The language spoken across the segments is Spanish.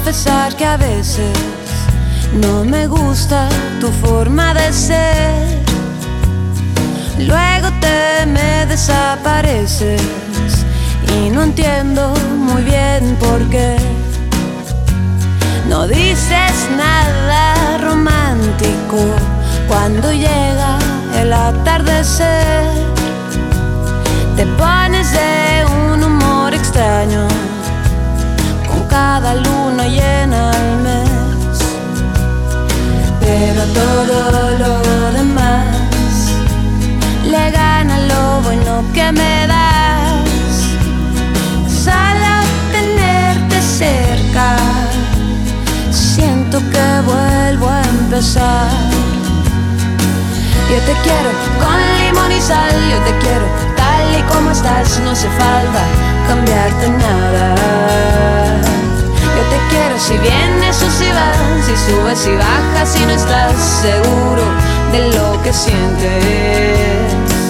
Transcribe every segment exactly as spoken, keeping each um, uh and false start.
confesar que a veces no me gusta tu forma de ser. Luego te me desapareces y no entiendo muy bien por qué. No dices nada romántico cuando llega el atardecer. Te pones de un humor extraño con cada luna llena al mes. Pero todo lo demás le gana lo bueno que me das. Solo tenerte cerca siento que vuelvo a empezar. Yo te quiero con limón y sal, yo te quiero tal y como estás. No hace falta cambiarte nada. Yo te quiero si vienes o si vas, si subes y bajas y no estás seguro de lo que sientes.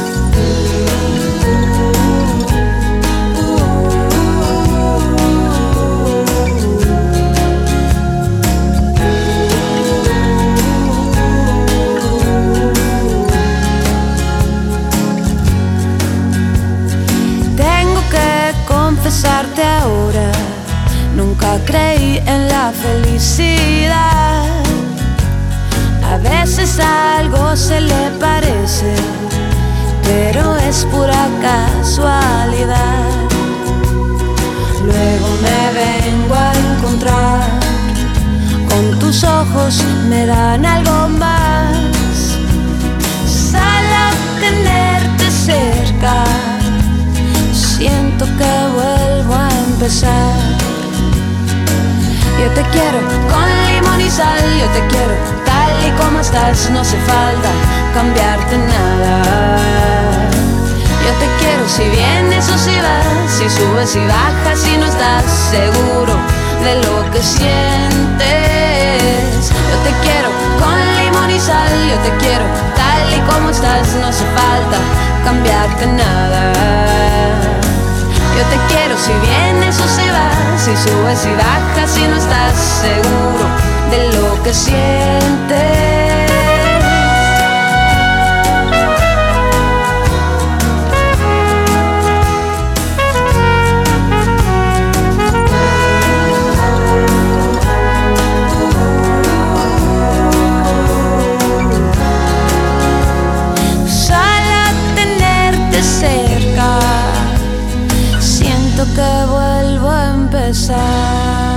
Confesarte ahora, nunca creí en la felicidad. A veces algo se le parece, pero es pura casualidad. Luego me vengo a encontrar con tus ojos, me dan algo más. Solo tenerte cerca siento que vuelvo a empezar. Yo te quiero con limón y sal, yo te quiero tal y como estás. No hace falta cambiarte nada. Yo te quiero si vienes o si vas, si subes y bajas y no estás seguro de lo que sientes. Yo te quiero con limón y sal, yo te quiero tal y como estás. No hace falta cambiarte nada. Yo te quiero si vienes o si vas, si subes y bajas y no estás seguro de lo que sientes. Que vuelvo a empezar.